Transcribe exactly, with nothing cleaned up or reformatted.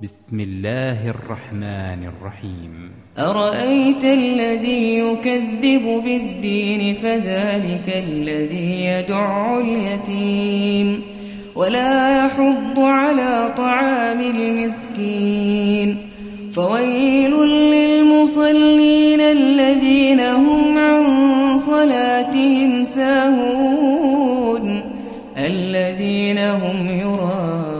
بسم الله الرحمن الرحيم. أرأيت الذي يكذب بالدين فذلك الذي يدع اليتيم ولا يحض على طعام المسكين فويل للمصلين الذين هم عن صلاتهم ساهون الذين هم يراءون